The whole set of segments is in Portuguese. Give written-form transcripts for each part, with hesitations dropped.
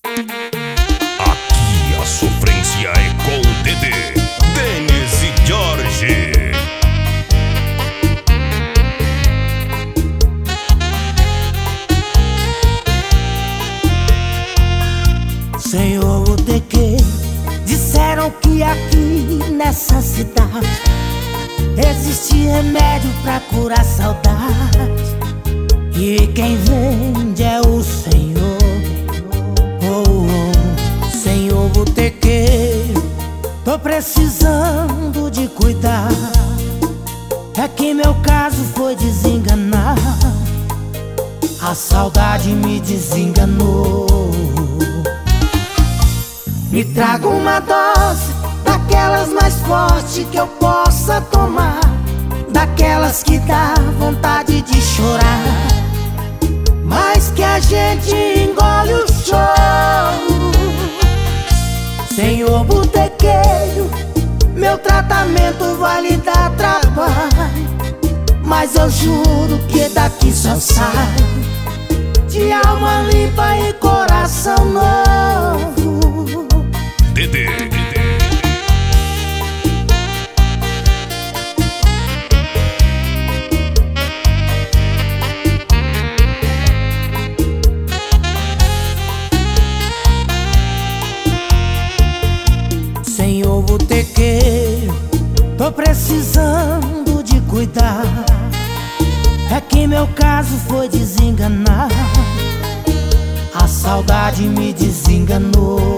Aqui a sofrência é com Dedê, Denis e Jorge. Senhor, o de que disseram que aqui nessa cidade existe remédio pra curar a saudade, e quem vende é o Senhor. Oh, oh. Senhor botequeiro, tô precisando de cuidar. É que meu caso foi desenganar, a saudade me desenganou. Me traga uma dose daquelas mais fortes que eu possa tomar, daquelas que dá vontade de chorar, mas que a gente engole o choro. Senhor botequeiro, meu tratamento vai lhe dar trabalho, mas eu juro que daqui só sai de alma limpa e coração novo. Dedê. Senhor botequeiro, tô precisando de cuidar. É que meu caso foi desenganar, a saudade me desenganou.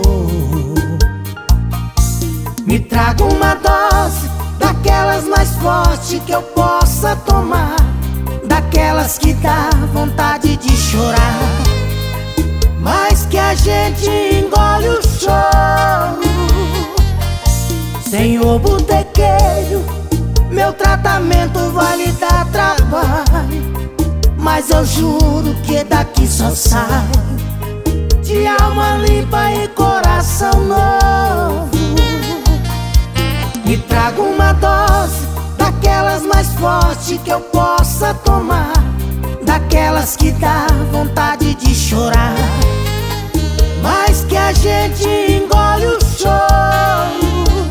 Me traga uma dose daquelas mais fortes que eu possa tomar, daquelas que dá vontade de chorar, mas que a gente engole o choro. Senhor botequeiro, meu tratamento vai lhe dar trabalho, mas eu juro que daqui só sai de alma limpa e coração novo. Me traga uma dose daquelas mais fortes que eu possa tomar, daquelas que dá vontade de chorar, mas que a gente engole o choro.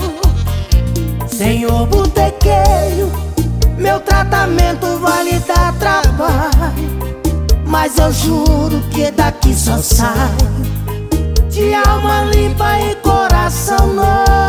Senhor botequeiro, meu tratamento vai lhe dar trabalho, mas eu juro que daqui só sai de alma limpa e coração novo.